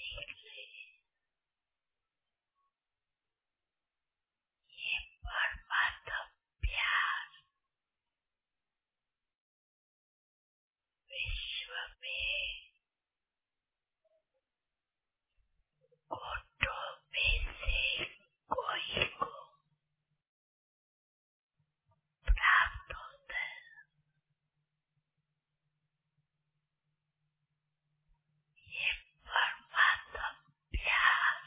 निकले। ये परमात्मा प्यार विश्व में कोटों में से कोई को प्राप्त होता है। ये परमात्मा प्यार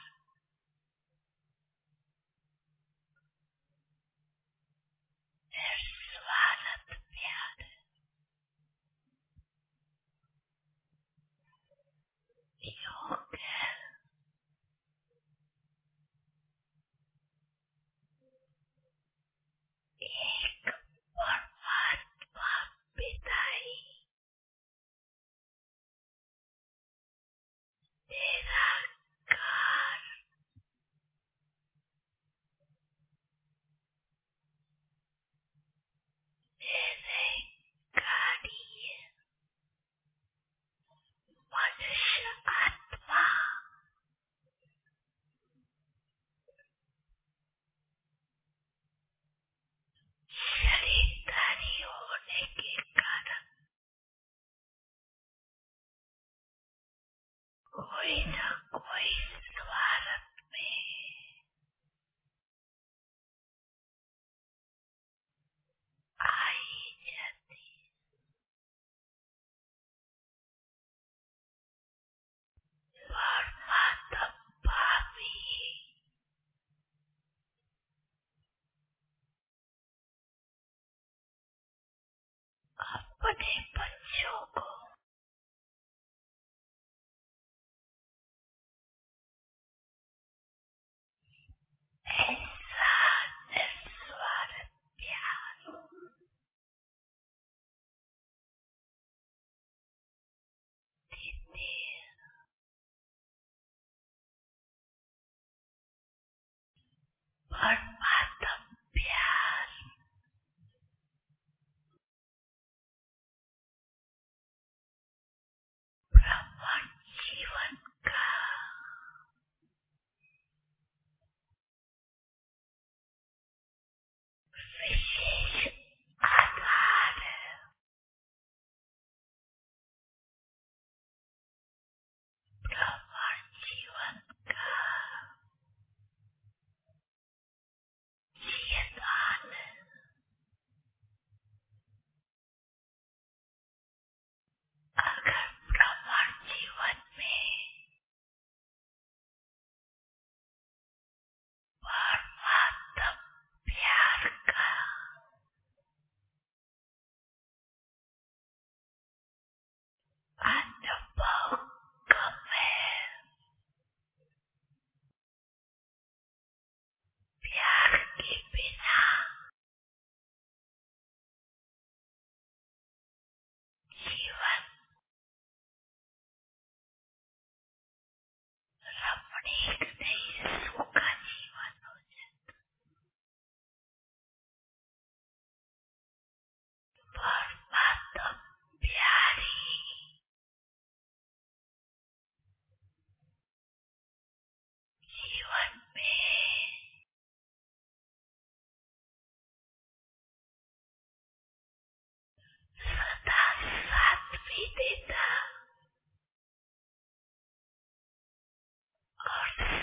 निस्वार्थ प्यार योग है। एक परमात्मा पिता ही निराकार निरंकारी मनुष्य आत्मा शरीरधारी होने के कारण कोई न कोई स्वार्थ में आई जाती। परमात्मा भावी अपने बच्चों को ऐसा निस्वार्थ प्यार देते हैं। परमात्मा प्यार ब्रह्म जीवन का विशेष आधार है। ब्रह्म जीवन का जीवदान है। अगर ब्रह्म जीवन में परमात्मा प्यार का अनुभव कम है, प्यार के बिना जीवन रमणीक नहीं, सुखा जीवन हो जाता। परमात्मा प्यारी जीवन में सदा साथ भी देता और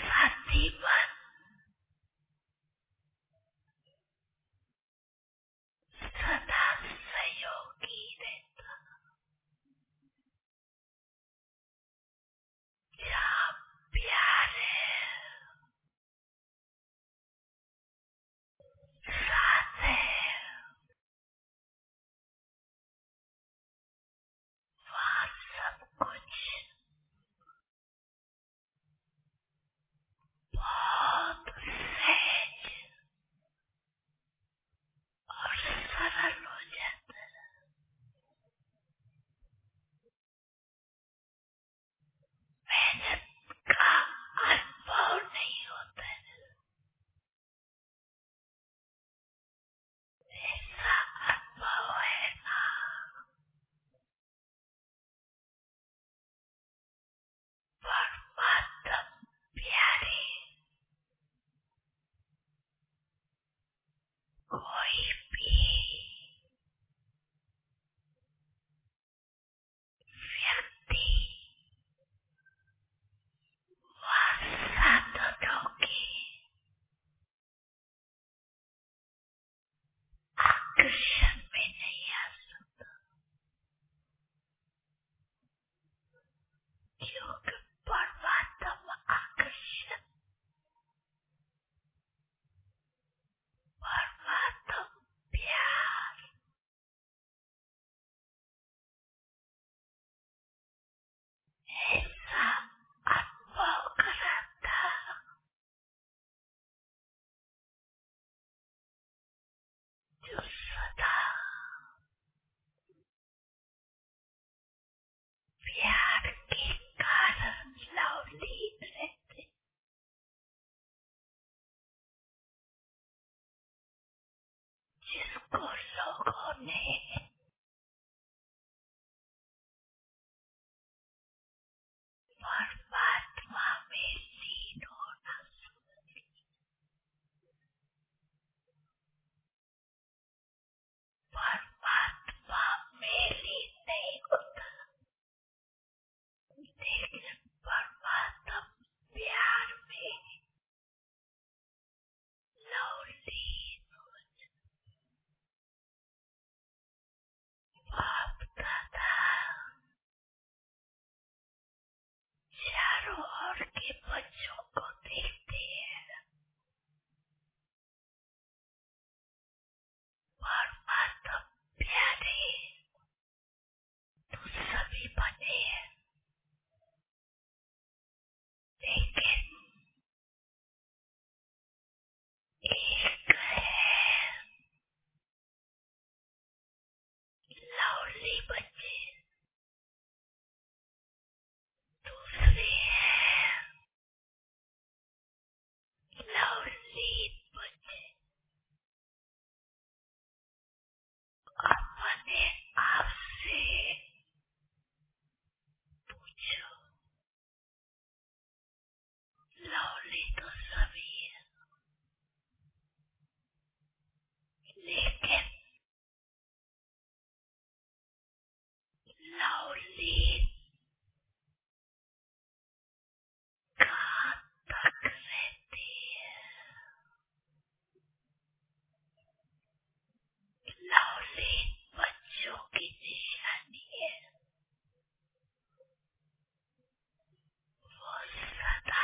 ने परमात्मा में लीन होना, परमात्मा में लीन नहीं होता, लेकिन परमात्मा प्यार में लवलीन हो बाप दादा चारों ओर के बच्चों को देखते हैं। परमात्मा प्यारे तो सभी बने हैं, लेकिन एक है लवली बच्चे, दूसरे हैं लवली बच्चे। अपने आप से पूछो, लवली तो सभी है, लेकिन लवली कहाँ तक रहती है? लवली बच्चों की निशानी है, वो सदा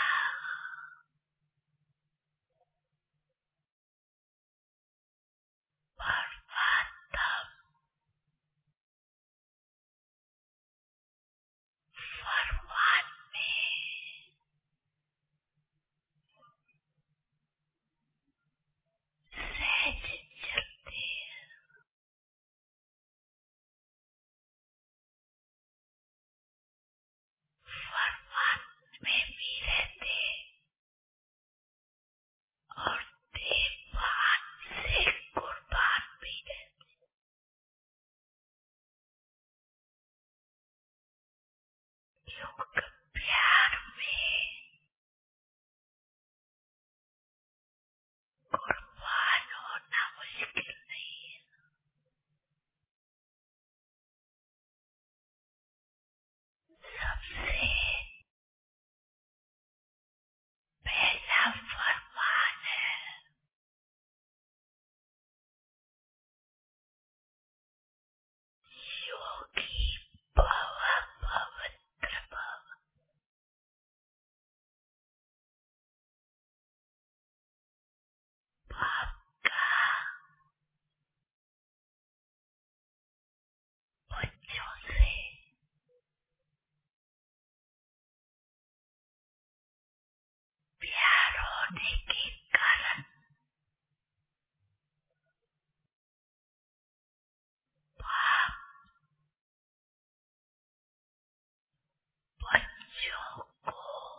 परमात्मा फरमान में सहज चलते हैं। फरमान में भी रहते और देवान से कुर्बान भी रहते, क्योंकि प्यार में कुर्बान होना मुश्किल नहीं है। सबसे पहला फरमान है योगी भव पवित्र भव। पाप का बच्चों से प्यार होने के कारण पाप बच्चों को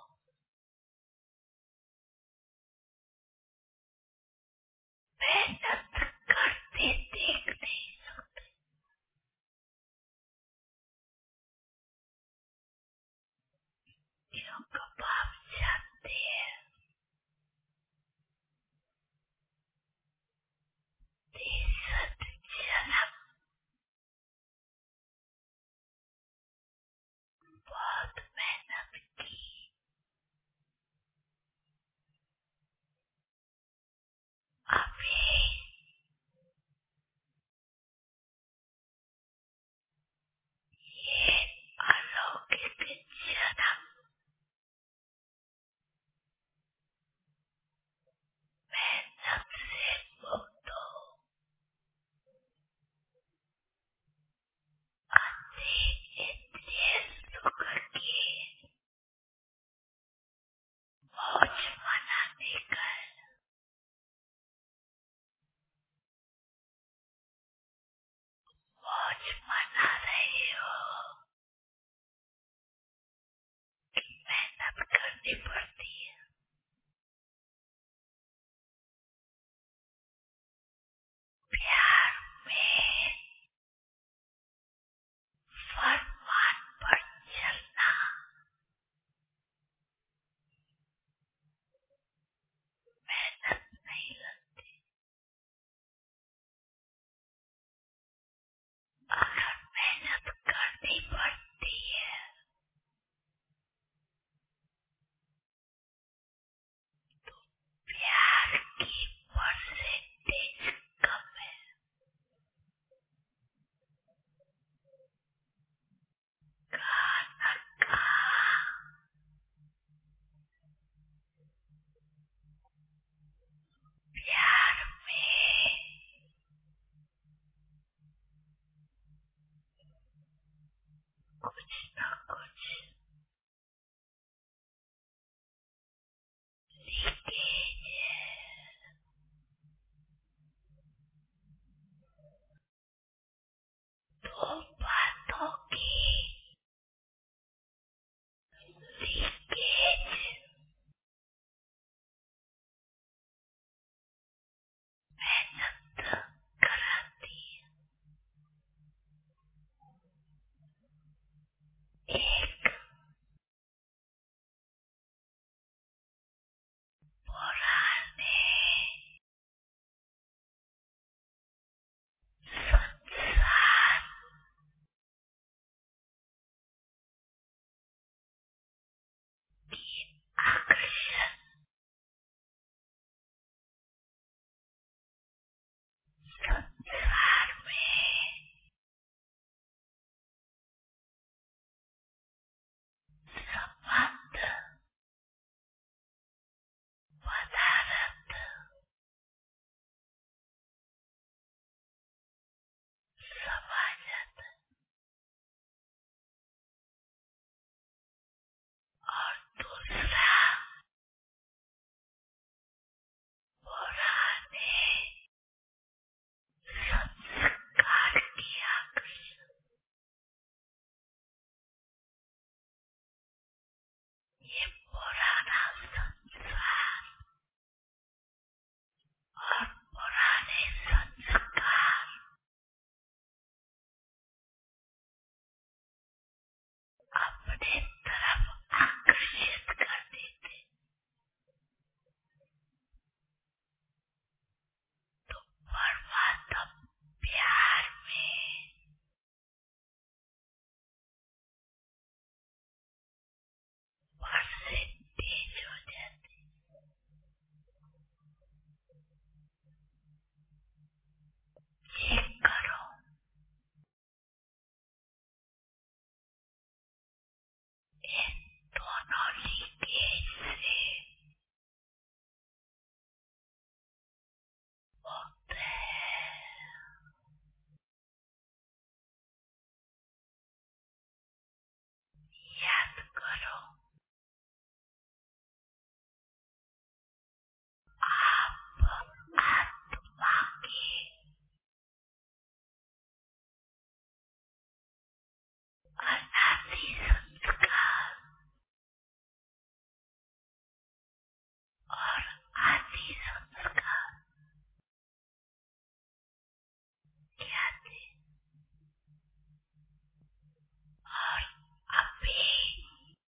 मेहनत करते देख नहीं सकते, क्योंकि बाप जानते हैं तिरसठ जन्म बहुत मेहनत की, अभी ये अलौकिक जन्म कुछ न कुछ लीकेज है। दो बातों की लीकेज मेहनत कराती है। एक पुराने संसार की आकर्षण संसार में संबंध पदार्थ समाजत और दूसरा पुराने संस्कार की आकर्षण। ये पुराना संसार और पुराने संस्कार अपने तरफ आकर्षित कर देते। तो परमात्मा प्यार में बरसे तेज हो जाते। चेक करो इन दोनों लीकेज से मुक्त है। याद करो आप आत्मा के अनादि संस्कार और आदि संस्कार क्या थे और अभी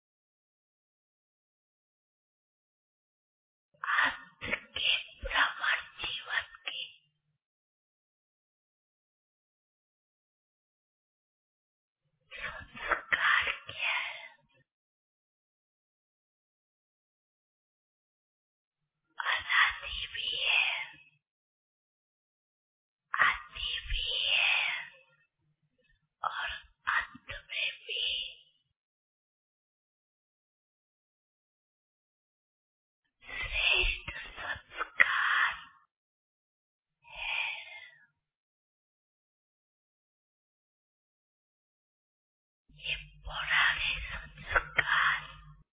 अंत के भ्रमण जीवन के संस्कार क्या है। अनादि भी है, आदि भी है और अंत में भी श्रेष्ठ संस्कार है। ये पुराने संस्कार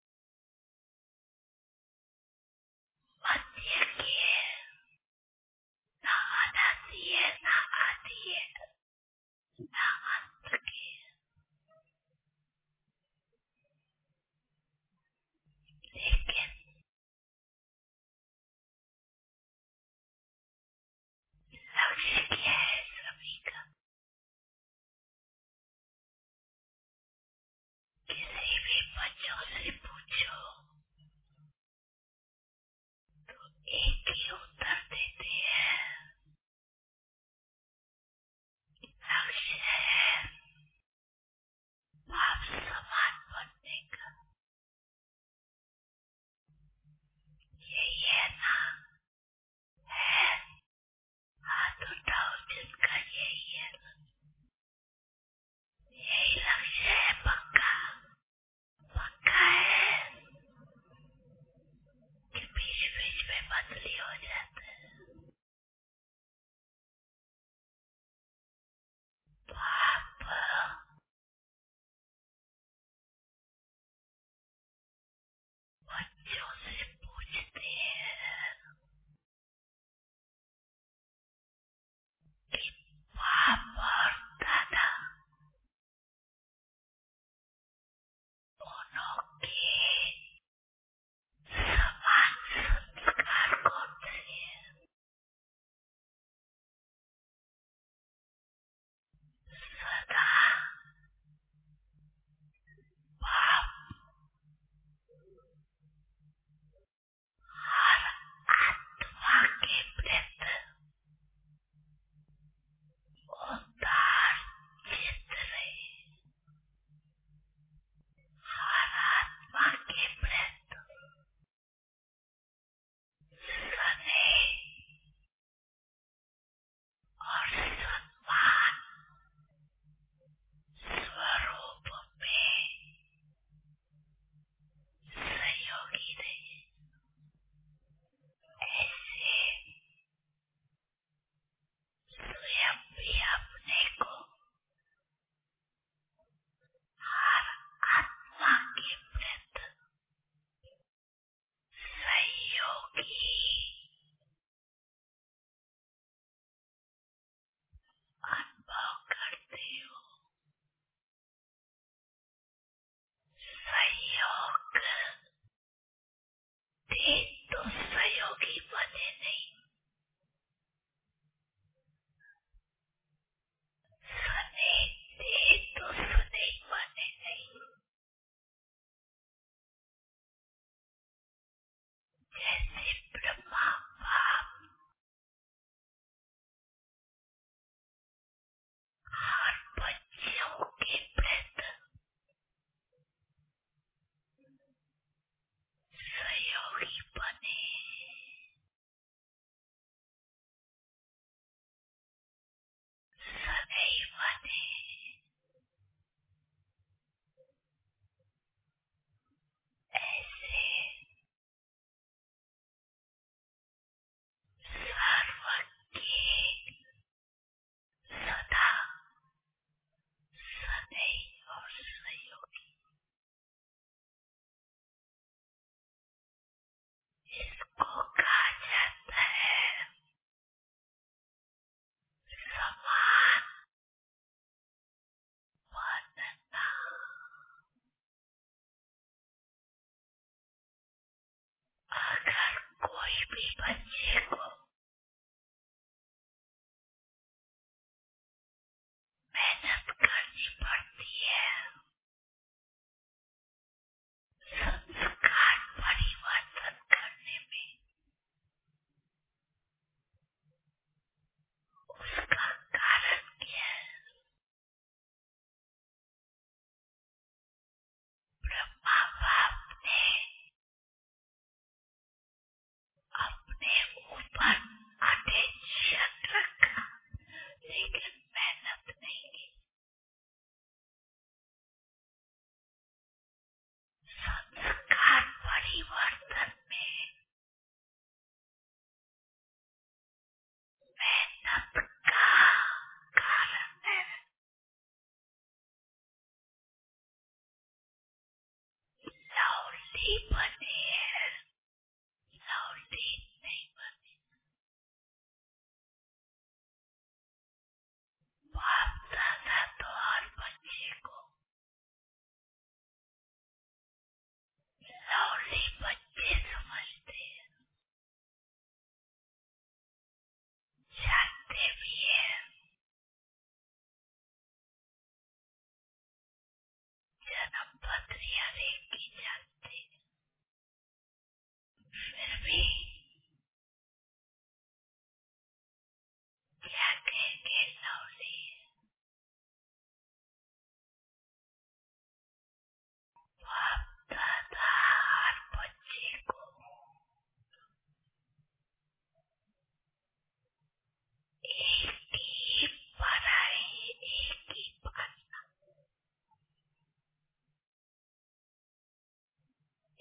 मध्य के है, न अनादि है न आदि है न अंत के है। लेकिन लक्ष्य क्या है सभी का। किसी भी बच्चों से पूछो तो एक ही उत्तर देते हैं, लक्ष्य है बाप समान बनने का। यही है ना, है हाथ उठाओ जिनका यही है, यही लक्ष्य है। पक्का पक्का है। बच्चों से पूछते हैं कि बाप और दादा दोनों के समान संस्कार कौन से हैं? सदा बाप हर आत्मा के प्रति उदार चित्त रहे, हर आत्मा के प्रति स्नेह और सम्मान स्वरूप में सहयोगी रहे। ऐसे स्वयं भी अपने को हर आत्मा के प्रति सहयोगी अनुभव करते हो। सहयोग दे तो सहयोगी बने नहीं, स्नेह दे तो स्नेही बने नहीं। जैसे ब्रह्मा बाप हर बच्चों के प्रति सहयोगी बने, स्नेही बने, ऐसे सर्वज्ञ सदा स्नेही और सहयोगी, इसको कहा जाता है समान बनना। अगर कोई भी बच्चे को मेहनत करनी पड़ती है संस्कार परिवर्तन करने में, उसका कारण क्या है? ब्रह्मा बाप ने अपने ऊपर अटेंशन रखा लेकिन मेहनत नहीं की। संस्कार परिवर्तन में मेहनत का कारण है। लवली बने हैं, लवली नहीं बने। बाप दादा तो हर बच्चे को लवली बच्चे समझते हैं, जानते भी हैं। जन्म पत्री हर एक की जानते हैं, फिर भी क्या कहेंगे लवली। बाप दादा हर बच्चे को एक ही पढ़ाई, एक ही पढ़ना,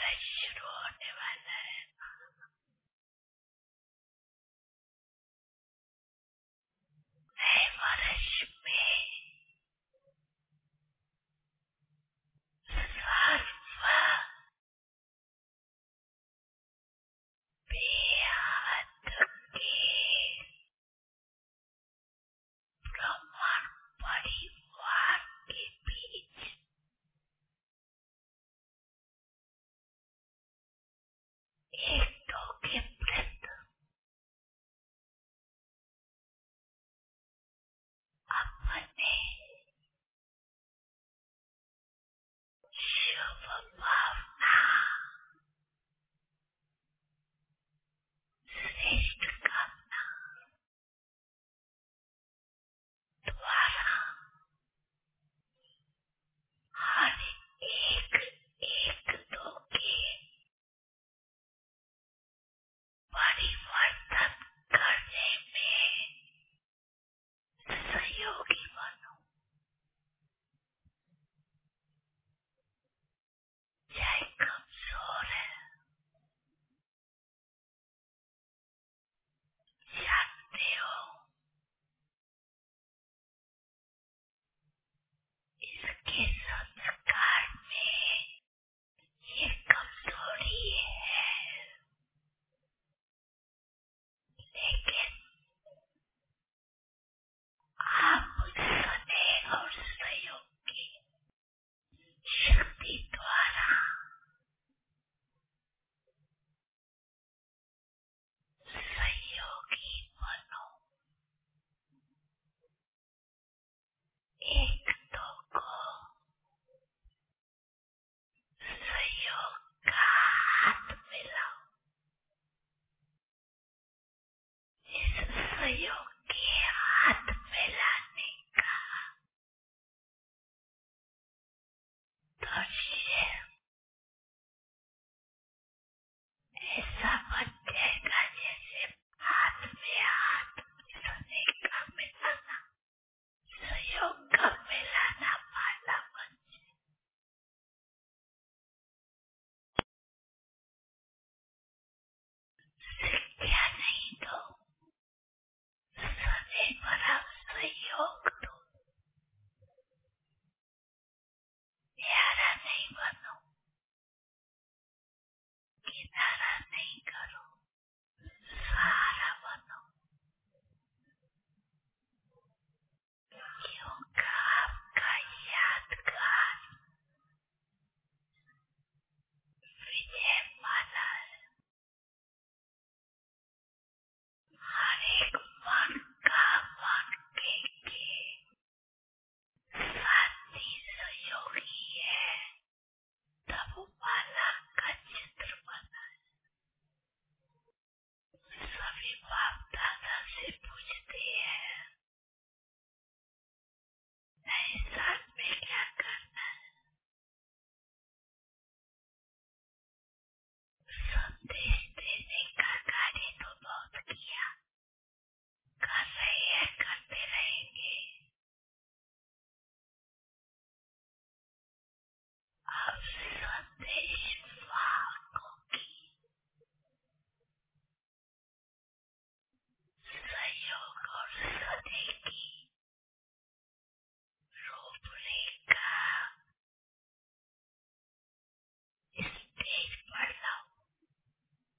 वर्ष शुरू होने वाला है। नए वर्ष में सर्व बेहद के ब्राह्मण परिवार के बीच एक दो के वृद्ध अपने शुभ भावना श्रेष्ठ कामना द्वारा हर एक दो के परिवर्तन करने में सहयोगी बनो। चाहे कमजोर है, जानते हो इसके संस्कार में ये कमजोरी है, लेकिन आप स्नेह और सहयोग की शक्ति द्वारा सहयोगी बनो। एक दो को सहयोग का हाथ मिलाओ। इस सहयोग के हाथ मिलाने का दृश्य ऐसा बन जाएगा जैसे हाथ में हाथ मिलाने का मिलाना, सहयोग का मिलाना वाला बन जाए। क्या नहीं दो, सने भरा सहयोग दो। प्यारा नहीं बनो, किनारा नहीं करो, सहारा बनो। क्योंकि आपका यादगार विजय माला है। हर एक मन का मन के साथी सहयोगी है, तब माला का चित्र बना। सभी बाप दादा से पूछते हैं नए साल में क्या करना है। संदेश देने का कार्य तो बहुत किया, कर रहे हैं, करते रहेंगे। अब संदेश वाहकों की सहयोग और सने की रूपरेखा स्टेज पर लाओ।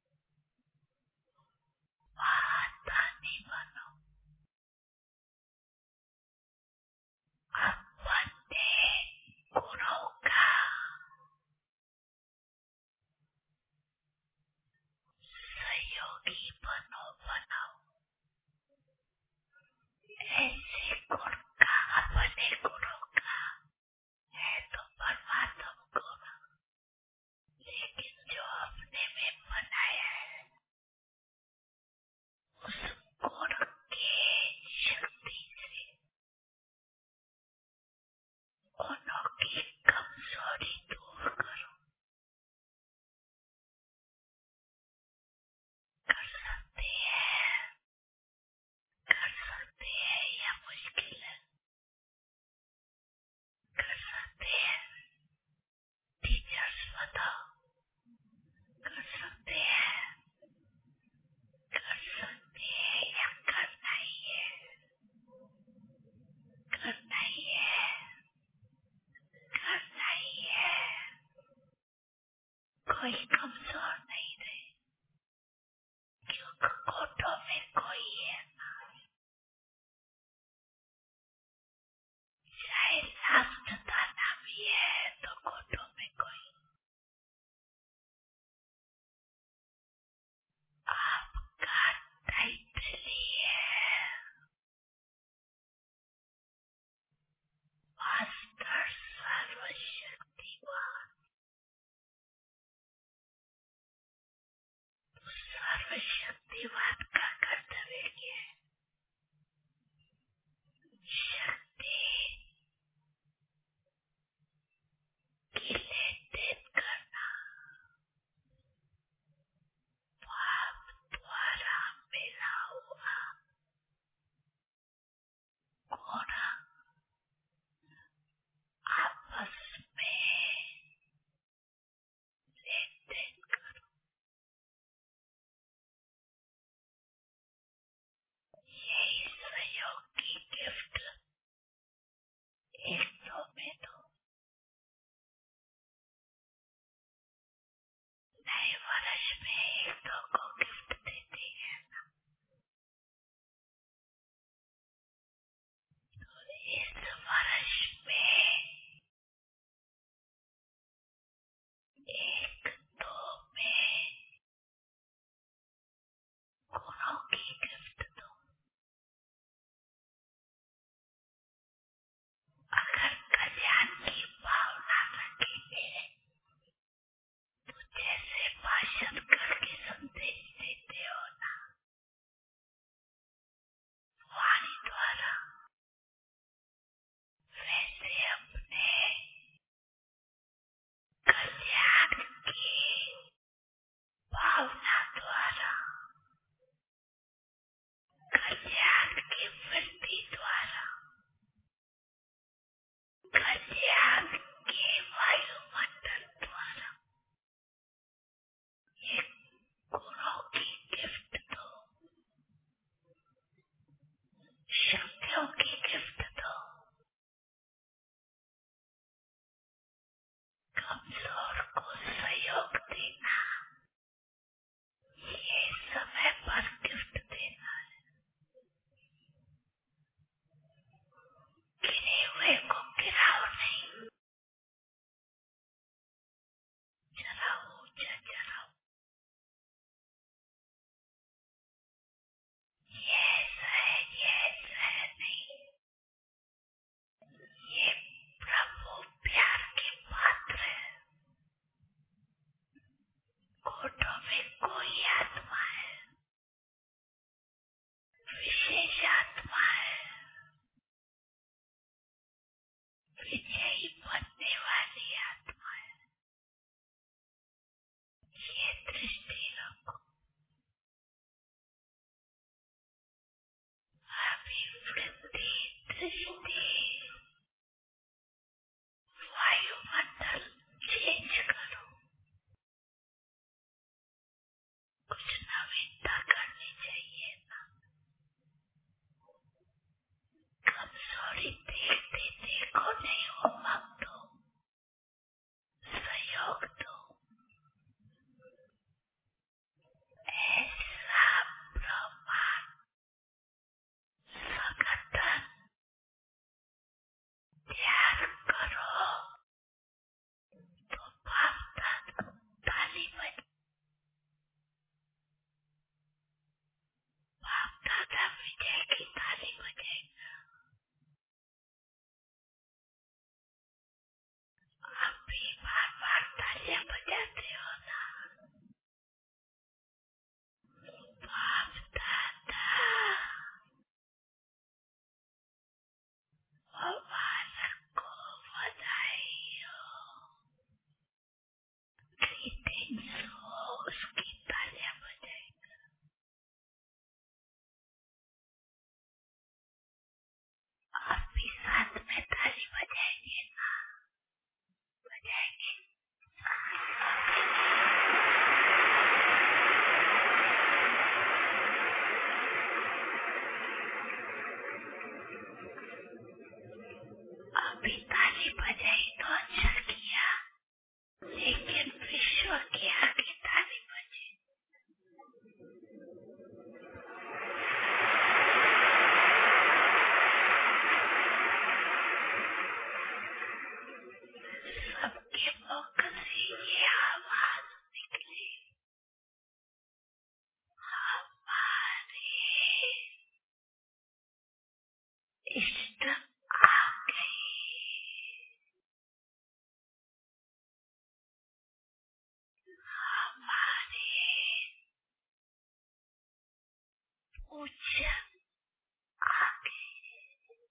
विजयी बनने वाली आत्मा है। ये दृष्टि रखो। अभी वृत्ति दृष्टि वायुमंडल चेंज करो। कुछ नवीनता करनी चाहिए ना। कमजोरी देखते देखो नहीं हो भक्तों, सहयोग दो। ऐसा ब्रह्मांड संगठन त्याग करो तो बाप ताली बज, बाप दादा विजय की ताली बजेगा। आप भी बार बार तालियां बजाते हो ना। बाप दादा और बालक को बधाई हो, ग्रीटिंग्स हो, उसकी तालियां बजाएगा। आप भी साथ में ताली बजाएंगे ना, बजाएंगे। अभी ताली बजाई तो अच्छा किया, लेकिन विश्व के आगे ताली बजे। सबके मुख से ये आवाज निकली, हमारे इष्ट आ गए, हमारे पूजन आ गए।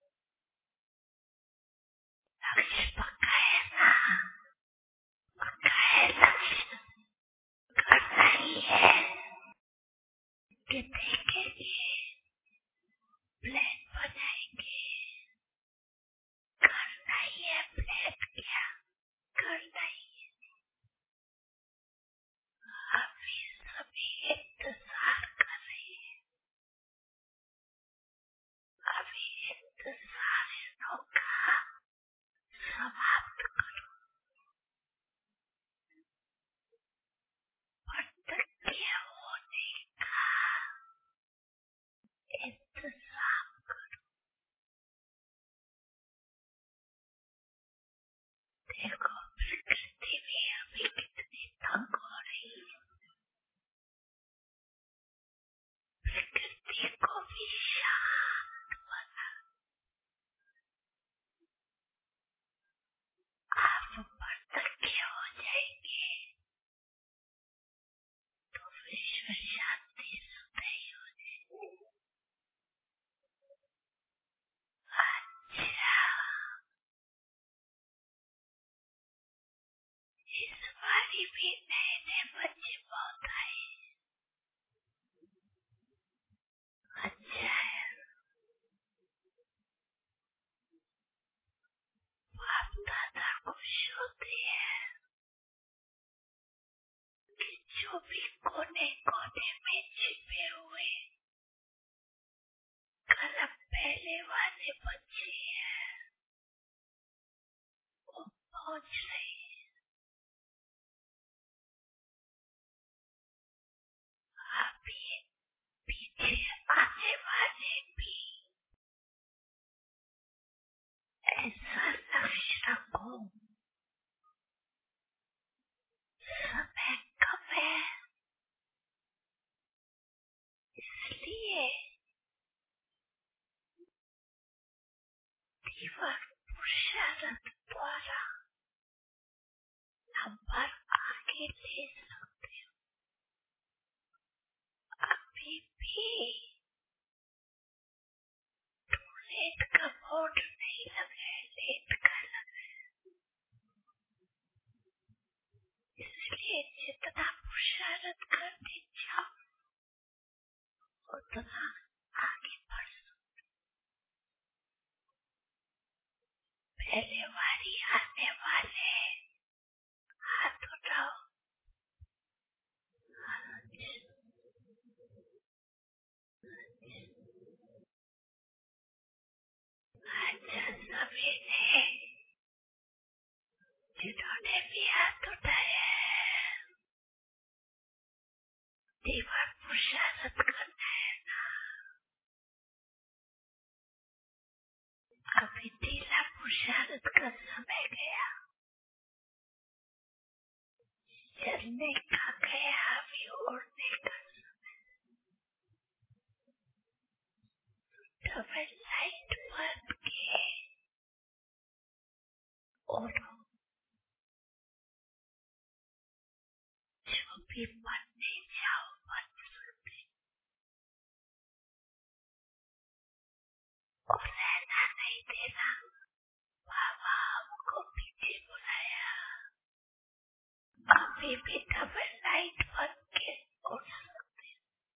लक्ष्य पक्का है ना, पक्का है लक्ष्य, करना ही है कि देखेंगे, प्लान बनाएंगे, करना ही है। प्लान क्या करना ही है। अभी सभी इंतजार कर रहे हैं, अभी इंतजार का समाप्त करो। भटके होने का इंतजाम करो। देखो प्रकृति में अभी कितनी तंग हो रही है। प्रकृति को भी शांत बना। आप भटके हो जाएंगे तो विश्व शांति सुधई हो जाएगी। अच्छा, इस बारी भी नए नए बच्चे बहुत आए। अच्छा है, बाप दादा खुश होते हैं कि जो भी कोने कोने में छिपे हुए कल पहले वाले बच्चे हैं, वो पहुंच रहे हैं। अभी पीछे आने वाले भी ऐसा लक्ष्य रखो। समय कम है, इसलिए तीव्र पुरुषार्थ द्वारा नंबर आगे ले सकते हो। अभी भी लेट का बोर्ड नहीं लगा है, लेट का लगा उतना आगे बढ़ सकते। पहले वाली आने वाले हाथ उठाओ। अच्छा सभी ने जिन्होंने भी हाथ उठाया दीवार पुरुषार्थ करना है ना, अभी तीसरा पुरुषार्थ का समय गया, चलने का गया, अभी उड़ने का डबल लाइट बन के उड़ो। जो भी बनने जाओ बन सकते और रहना नहीं देना। बाबा हमको पीछे बुलाया, अभी भी डबल लाइट बन के उड़ सकते।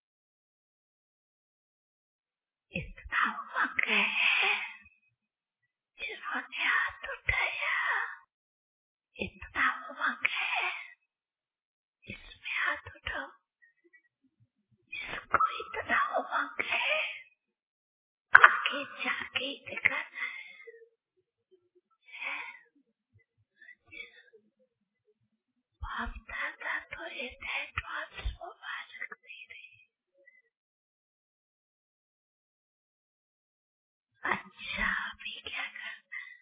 इतना वक्त है जिन्होंने हाथ उठाया, इतना वक्त है इसमें हाथ उठाओ। जिसको इतना वक्त है आगे जाके दिखाना है। बाप दादा तो इतने एडवांस मुबारक दे रहे। अच्छा अभी क्या करना है?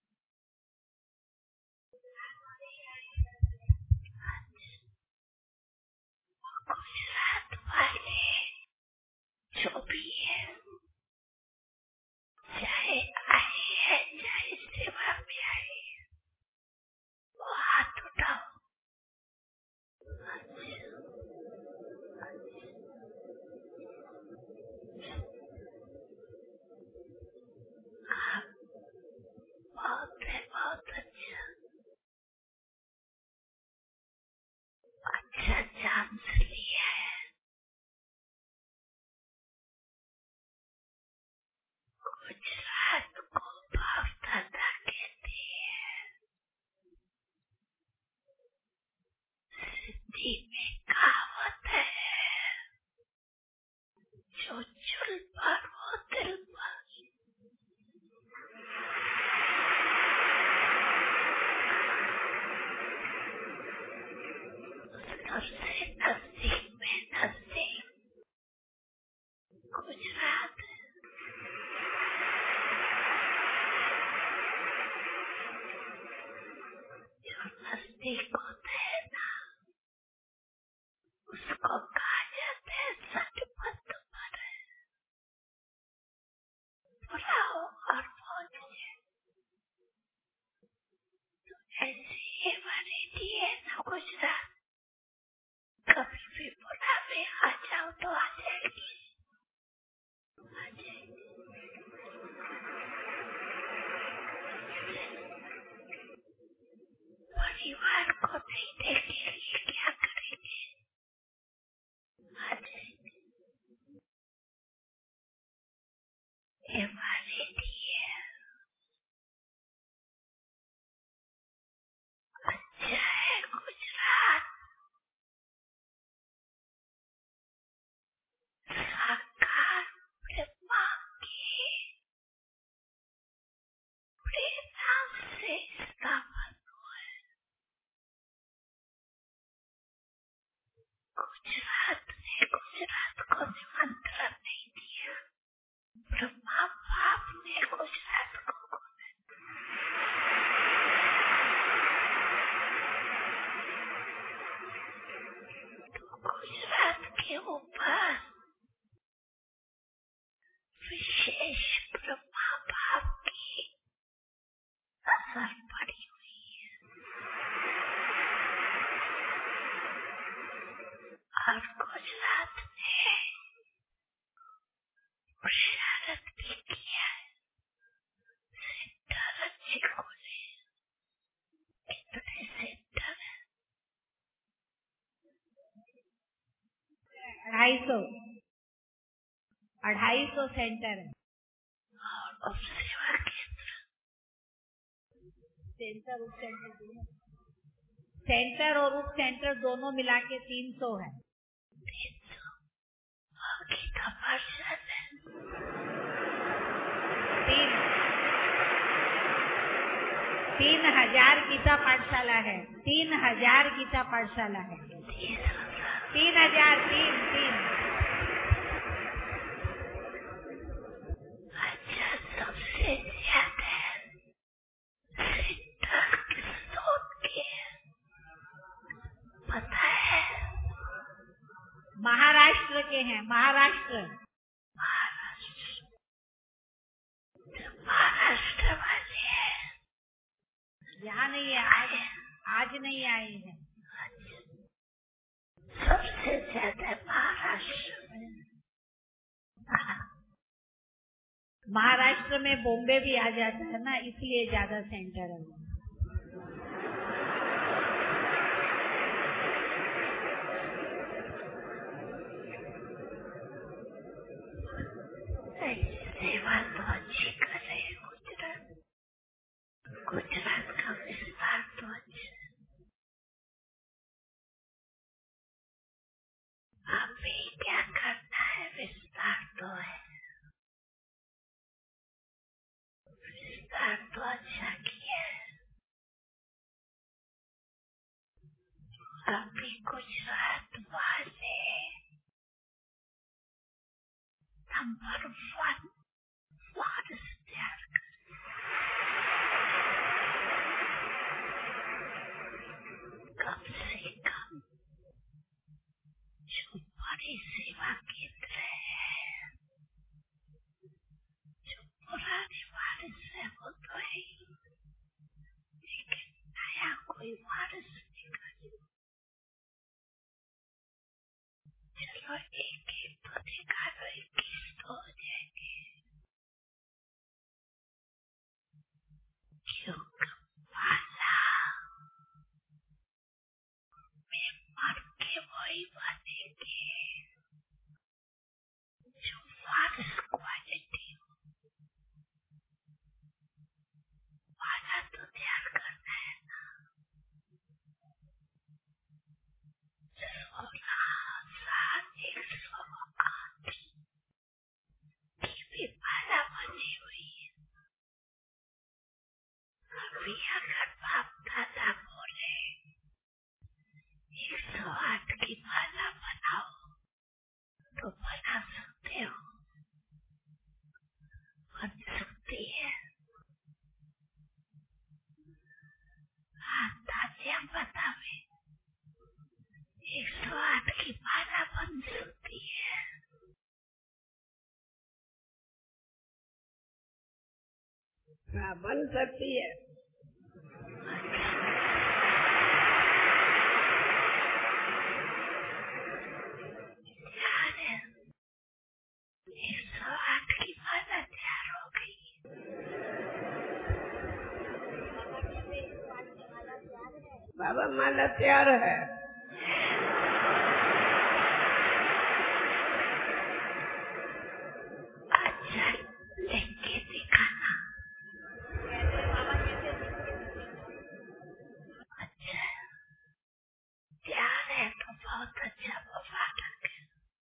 गुजरात वाले जो भी है, चाहे आए है चाहे सेवा में आए, वो हाथ उठाओ। बहुत है, बहुत अच्छा अच्छा चांस लिया है। गुजरात को बाप दादा कहते हैं। सिद्धि में कहावत है, जो चुल पर वो दिल पर। सबसे नजदीक में नजदीक गुजरात है। जो नजदीक होता है ना, उसको कहा जाता है सटपट पर। बुलाओ और पहुंचे। ऐसी ये वैरायटी है ना गुजरात, कभी भी बुलावे आ जाओ तो आ जाएगी। परिवार को नहीं देखेंगे क्या करेंगे? आ जाएगी। ये वैरायटी है, अच्छा है गुजरात। साकार ब्रह्मा की प्रेरणा से स्थापन हुआ है। गुजरात ने गुजरात को निमंत्रण नहीं दिया, ब्रह्मा बाप ने गुजरात को। गुजरात के ऊपर विशेष ब्रह्मा बाप की असर पड़ी हुई है और गुजरात ने प्रचारक भी किया है। सेंटर अच्छे खोले, इतने सेंटर 250 250 सेंटर है। और सेवा केंद्र, सेंटर और उप सेंटर दोनों मिला के 300 है। 300 गीता पाठशाला है। 3000 गीता पाठशाला है। 3000 गीता पाठशाला है। 3000 3 अच्छा, सबसे ज्यादा सेंटर किस के पता है? महाराष्ट्र के हैं। महाराष्ट्र वाले हैं। यहाँ नहीं है, आज नहीं आए हैं। सबसे ज्यादा महाराष्ट्र में। महाराष्ट्र में बॉम्बे भी आ जाता है ना, इसलिए ज्यादा सेंटर है। सेवा तो अच्छी कर रहे हैं गुजरात का विस्तार तो अच्छा। अभी क्या करना है? विस्तार तो है, विस्तार तो अच्छा किया है। अभी गुजरात वाले नंबर 1 वारिस तैयार कर, कम से कम जो बड़ी सेवा केंद्र है, जो पुराने वारिस है वो तो है ही, लेकिन नया कोई वारिस निकल, चलो एक तो दिखा दो, 21 तो हो जाएंगे। क्यों वाला में मर के वही बनेंगे जो वारिस क्वालिटी वाला तो तैयार करना है ना। 16,108 की भी माला बनी हुई है। अभी अगर बाप दादा बोले 108 की माला बनाओ तो बना सकते हो, बन सकती है। तात्या बतावे 108 की माला बन सकती है। हाँ, बन सकती है। यार 108 की माला तैयार हो गई। बाबा माला तैयार है। अच्छा, लेके दिखाना। अच्छा, तैयार है तो बहुत अच्छा मुबारक है।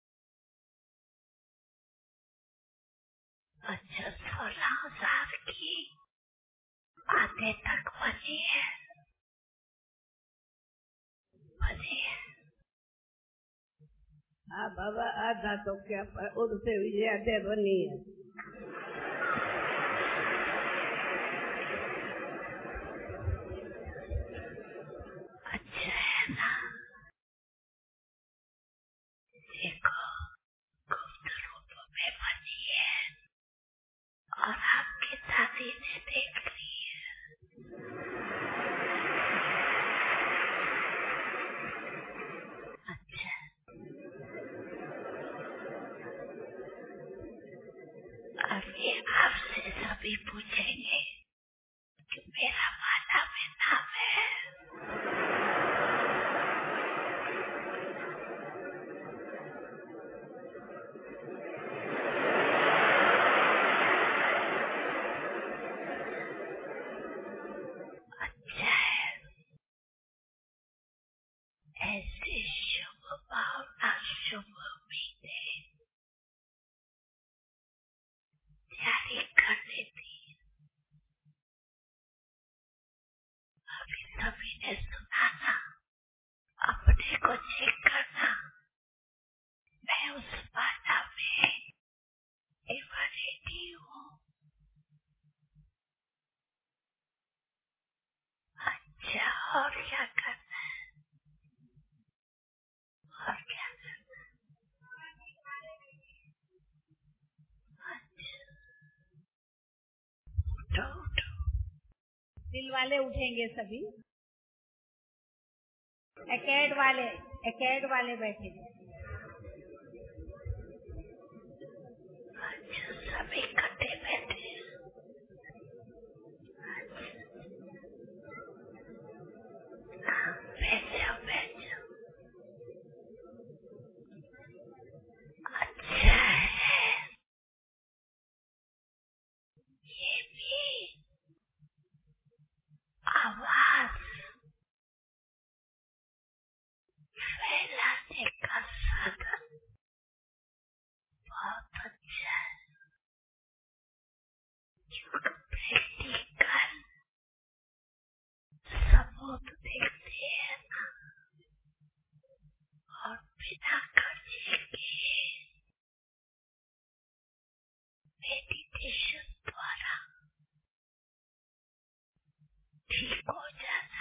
अच्छा, 16,000 की आधे तक बनी है। हाँ बाबा, आधा तो क्या उससे भी ज्यादा बनी है। अच्छा है ना। देखो, गुप्त रूप में बनी है और आपकी दादी ने देख ली है। अच्छा, अभी आपसे सभी पूछेंगे कि मेरा माला में नाम है। कर देती। अभी सभी ने सुना ना, अपने को चेक करना। मैं उस बाधा में रेडी हूँ। अच्छा, और क्या करना है? और क्या करना है? अच्छा, उठो। दिल वाले उठेंगे सभी। एकेड वाले बैठे। अच्छा, सभी इकट्ठे बैठे। बैठ जाओ। अच्छा है, ये भी आवाज फैलाने का साधन बहुत अच्छा है। प्रैक्टिकल सबूत देखते हैं ना, और बिना खर्चे के मेडिटेशन द्वारा ठीक हो जाना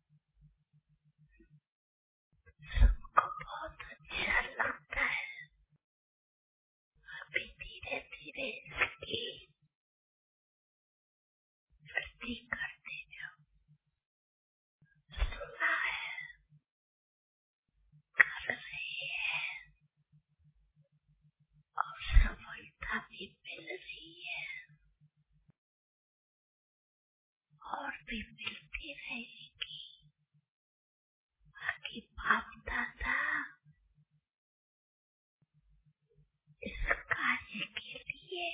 सबको बहुत अच्छा लगता है। अभी धीरे धीरे इसकी वृद्धि करते जाओ। सुना है, कर रही है और सफलता भी मिल रही है और भी मिलती रहेगी। बाकी बाप दादा इस कार्य के लिए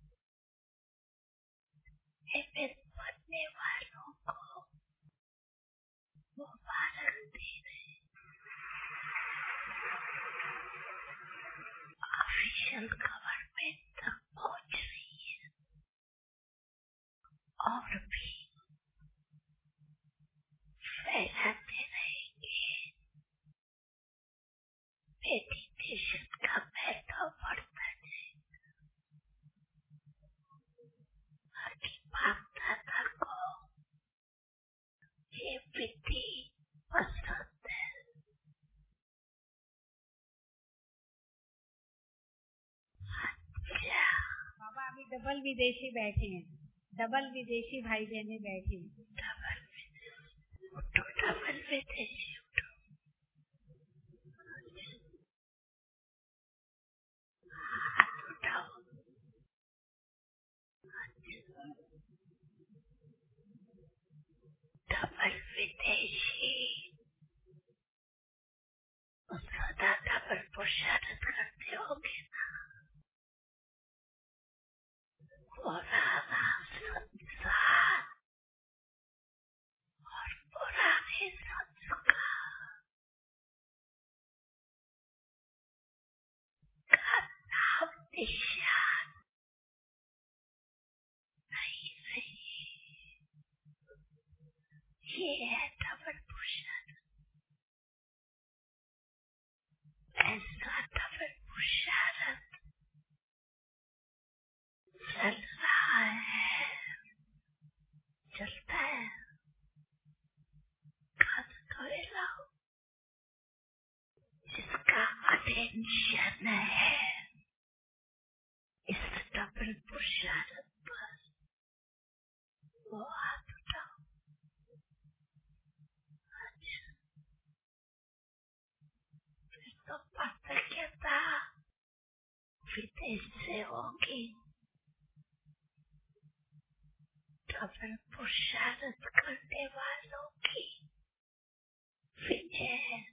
एवं बनने वालों को मुबारक दे रहे। ऑफिशियल गवर्नमेंट तक पहुंच रही है और भी फैलाते रहेंगे। मेडिटेशन का महत्व बढ़ता है। बाकी बाप दादा को ये विधि पसंद है। अच्छा, बाबा अभी डबल विदेशी बैठे हैं। डबल विदेशी भाई बहने बैठे हैं। डबल विदेशी उठो। हाथ उठाओ। डबल विदेशी सदा डबल पुरुषार्थ करते होंगे ना। पुराना संसार और पुराने संस्कार का नाम निशान नहीं सही। ये है डबल पुरुषार्थ। ऐसा डबल पुरुषार्थ चल रहा है, चलता है। जिसका अटेंशन है इस डबल पुरुषार्थ पर, वो हाथ उठाओ। फिर तो पात्रता विदेश से होगी। डबल पुरुषार्थ करने वालों की विजय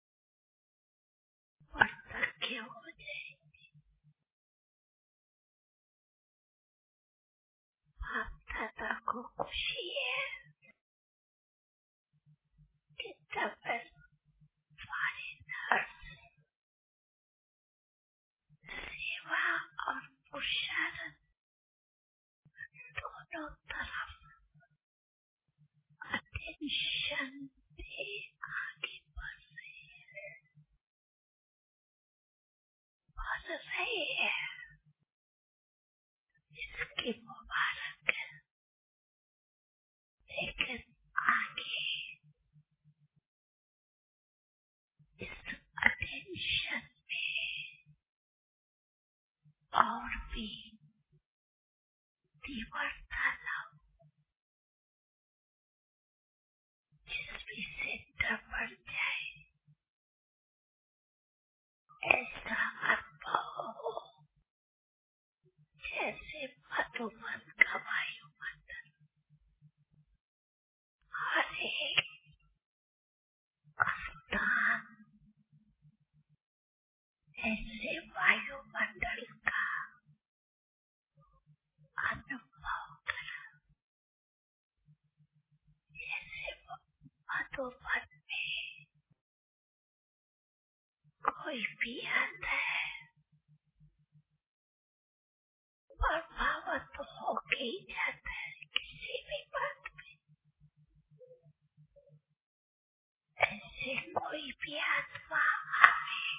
वर्तज्ञ हो जाएगी। बाप दादा को खुशी है कि डबल फॉरेनर्स सेवा और पुरुषार्थ इसकी मुबारक है, लेकिन आगे इस अटेंशन में और भी तीव्रता लाओ, जिस भी सेंटर पर जाए ऐसा अनुभव हो जैसे मधुबन का वायुमंडल हर एक स्थान ऐसे वायुमंडल का अनुभव करा, जैसे मधुबन में कोई भी आता है प्रभावित होके ही जाता है किसी भी बात में। ऐसे कोई भी आत्मा आए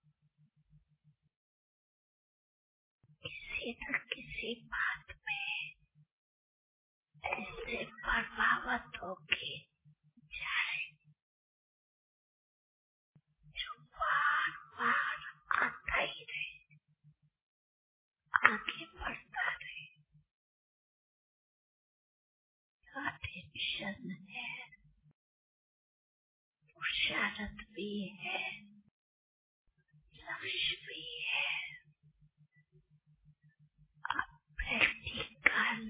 किसी न किसी बात में ऐसे प्रभावित होके जाए, जो बार बार आता ही रहे, आगे बढ़ता रहे। अटेंशन है, पुरुषार्थ भी है, लक्ष्य भी है। अब प्रैक्टिकल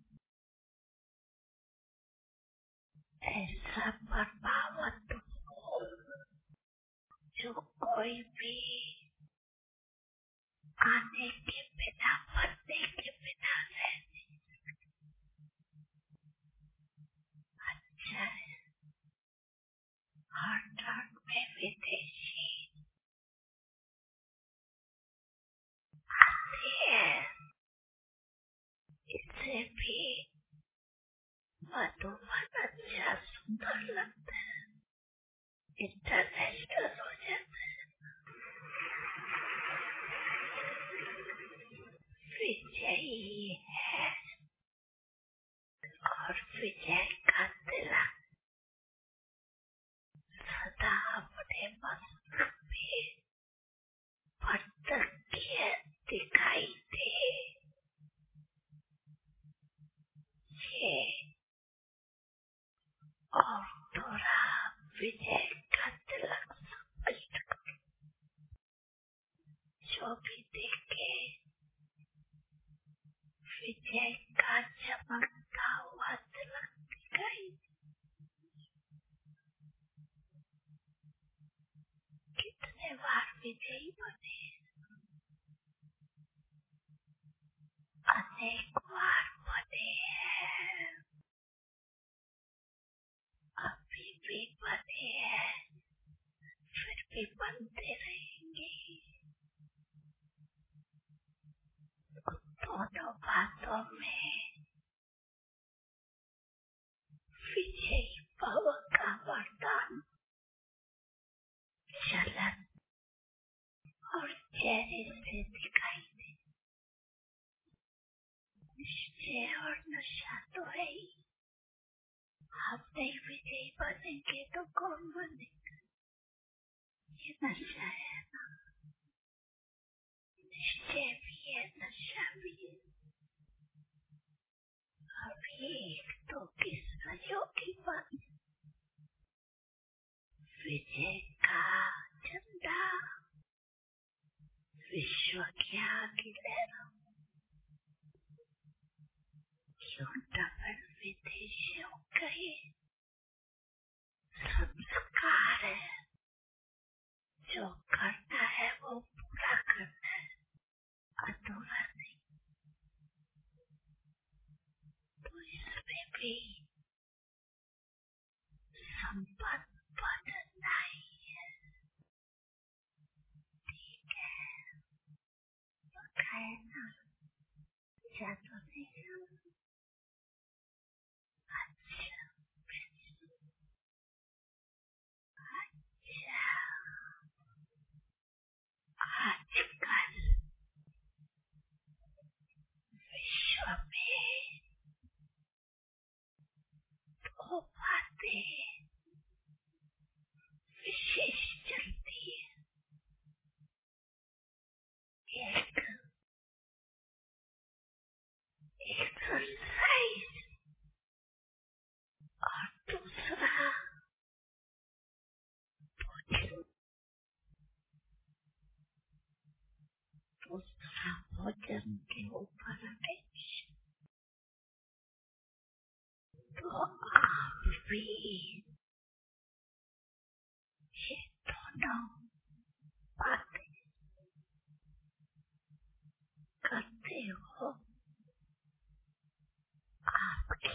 ऐसा प्रभावित हो जो कोई भी आने के बिना, बनने के बिना रहने। अच्छा है, हर टर्न में विदेशी आते हैं, इससे भी मधुबन अच्छा सुंदर लगता है, इंटरनेशनल हो जाता है। विजयी है और विजय का तिलक सदा अपने मस्तक पे प्रत्यक्ष दिखाई दे। ये और थोड़ा विजय का तिलक स्पष्ट करो, जो भी देखे विजय का चमकता हुआ तिलक दिखाई। कितने बार विजयी बने, अनेक बार बने हैं, अभी भी बने हैं, फिर भी बनते रहेंगे। दोनों बातों में विजयी भव का वरदान चलन और चेहरे से दिखाई दे। निश्चय और नशा तो है ही, हम नहीं विजयी बनेंगे तो कौन बनेगा? ये नशा है ना, निश्चय भी है, नशा भी है। अभी एक तो किस्मयों की बात, विजय का झंडा विश्व की आगे लहराओ। क्यों डबल विदेशियों कहे संस्कार है, जो करना है वो पूरा करना है, अधूरा नहीं। तो इसमें भी संपन्न बनना ही है। ठीक है, पकाए ना जादू नहीं। अच्छा आजकल विश्व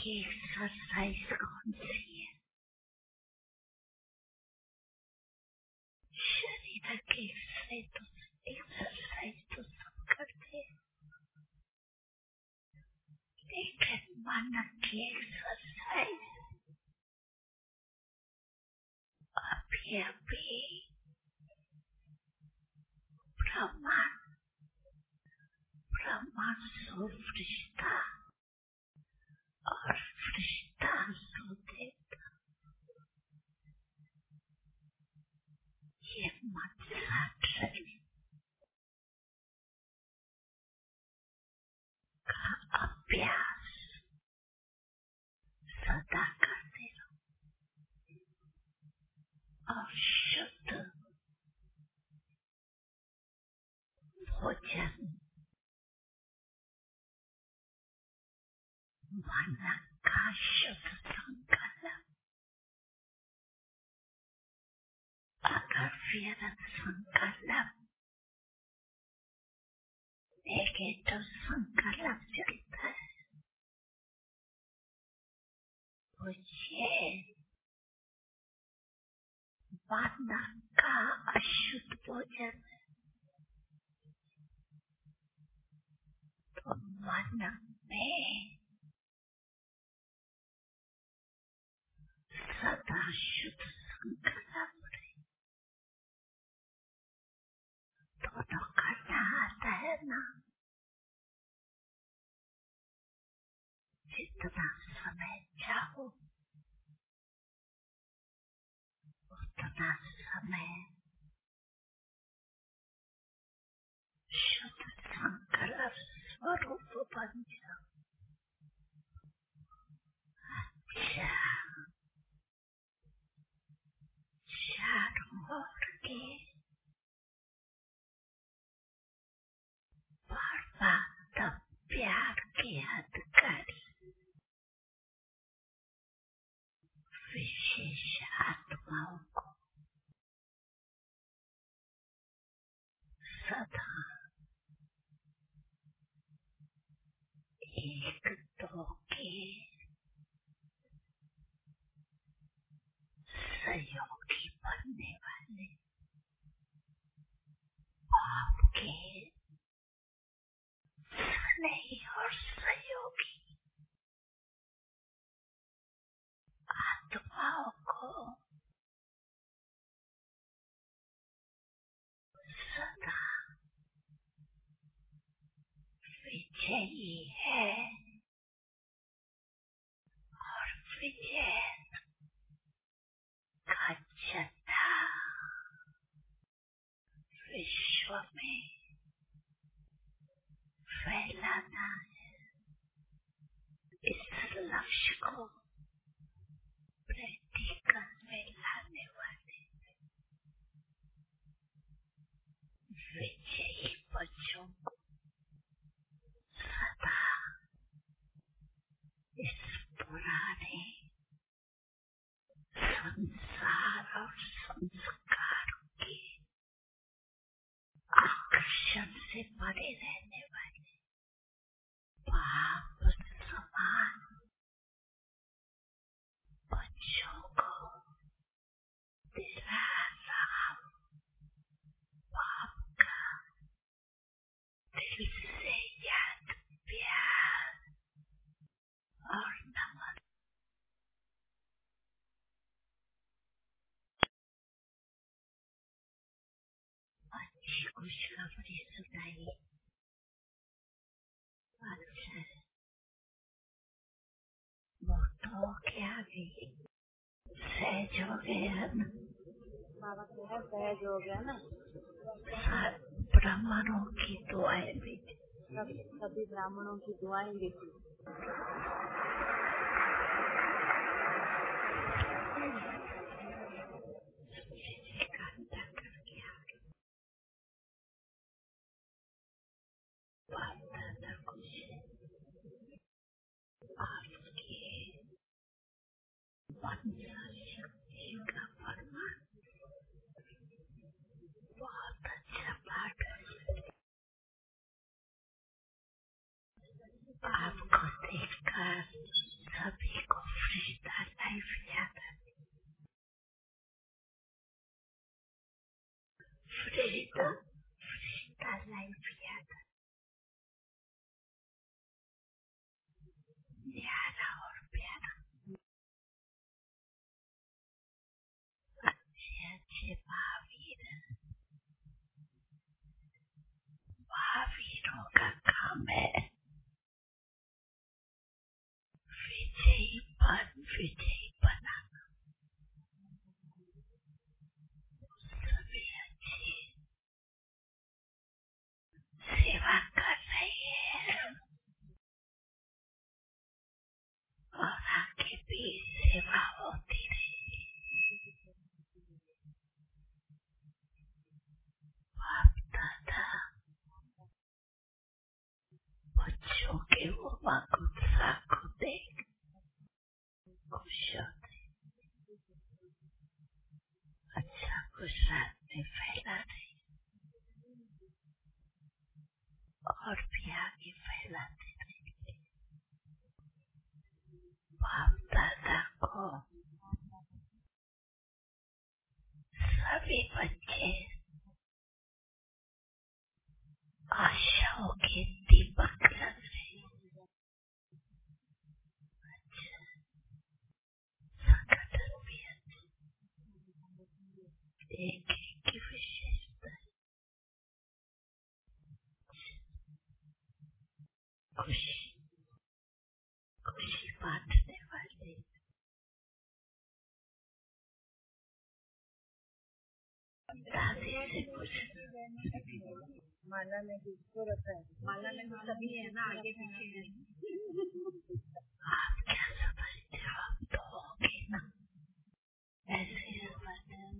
की एक्सरसाइज कौन सी है? शरीर की एक्सरसाइज तो सब करते हैं, लेकिन मन की एक्सरसाइज अभी अभी ब्रह्मा सो फरिश्ता और फरिश्ता सो देवता, ये मंत्र का अभ्यास सदा करते रहो और शुद्ध भोजन मन का शुद्ध संकल्प, अगर व्यर्थ संकल्प नेगेटिव संकल्प चलता है, मुझे मन का अशुद्ध भोजन, तो मन में सदा शुद्ध संकल्प दोनों करना आता है ना। जितना समय चाहो उतना समय शुद्ध संकल्प स्वरूप बन जाओ। अच्छा, चारों ओर के बर्बाद प्यार के अधिकारी विशेष आत्माओं को सदा एक दो के सहयोगी बनने वाले, आपके स्नेही और सहयोगी आत्माओं को सदा विजयी है और विजय का झंडा विश्व में फैलाना है। इस लक्ष्य को प्रैक्टिकल में लाने वाले विजयी बच्चों को सदा इस पुराने संसार और संस्कारों के आकर्षण से परे रहने वाले पाप समान बच्चों को दिला रहा पाप का दिल से याद, प्यार और नमन। अच्छी खुशखबरी सुनाइए। अच्छा, वो तो क्या गई, सहज हो गया ना बाबा कह सहज हो गया ना। ब्राह्मणों की दुआएं भी, सभी ब्राह्मणों की दुआएं भी थी। बहुत अच्छा पाठ है। आपको देखकर सभी को फरिश्ता लाइफ याद आती। फरिश्ता लाइफ याद आती। न्यारा और प्यारा, अच्छे महावीरों का काम है विजयी बनाना। सभी अच्छी सेवा कर रही है और आगे भी सेवा होती रही। बाप दादा बच्चों के वो उत्साह को देख खुश होते, अच्छा गुजरात में फैला रही और भी आगे फैलाते रहे। बाप दादा को सभी बच्चे आशाओं के दीपक लग रहे। संगठन भी एक की विशेषता खुशी बांटने वाले। दादी से पूछा माला में किसको रखा है? माला में सभी है ना, आगे पीछे है। आप क्या समझते हो? आप तो होंगे ना, ऐसे ही समझते हैं।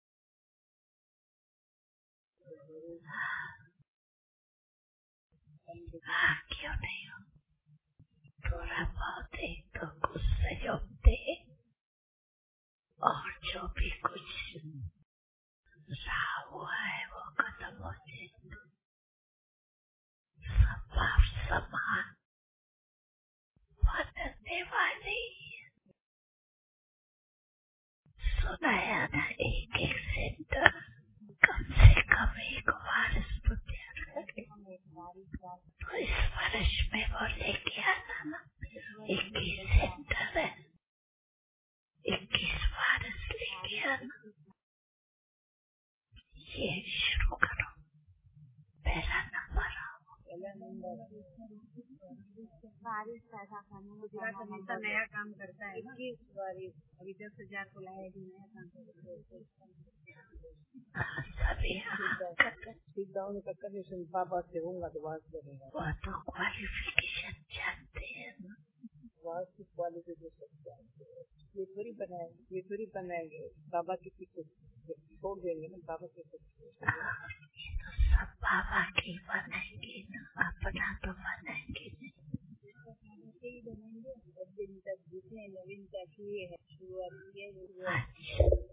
क्यों नहीं हो? थोड़ा बहुत एक तो कुछ सहयोग दे और जो भी कुछ रहा हुआ है वो खत्म हो जाए। सब आप समान बनने वाली। सुनाया ना एक सेंटर कम से कम एक वारिस बुद्धियार करे तो इस वर्ष में वो लेके आना ना 21 सेंटर है, 21 वारिस लेके आना। ये शुरू करो, पहला नंबर बारिश पैसा खाने में गुजरात हमेशा नया काम करता है ना। 21 बारिश अभी 10,000 को लाया भी नया काम सभी पापा से होगा तो बात करेगा। वो तो क्वालिफिकेशन जानते हैं ना, वास्तु क्वालिफिकेशन जानते हैं। ये थोड़ी बनाएंगे बाबा के पीछे छोड़ देंगे ना, बाबा के पीछे सब बाबा की बनाएंगे ना, अपना तो बनाएंगे नहीं। जितने नवीनता की है शुरुआत।